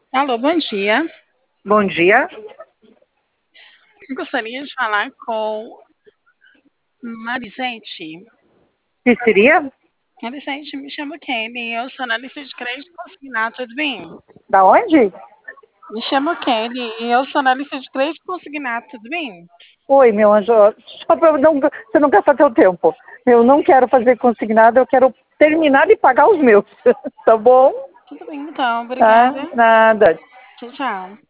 Alô, bom dia. Bom dia. Eu gostaria de falar com Marisete. Que seria? Marisete, me chamo Kelly. Eu sou analista de crédito consignado, tudo bem? Da onde? Me chamo Kelly e eu sou analista de crédito consignado, tudo bem? Oi, meu anjo. Só para não, você não gastar teu tempo. Eu não quero fazer consignado, eu quero terminar de pagar os meus. Tá bom? Tudo bem, então. Tá? Obrigada. Nada. Tchau, tchau.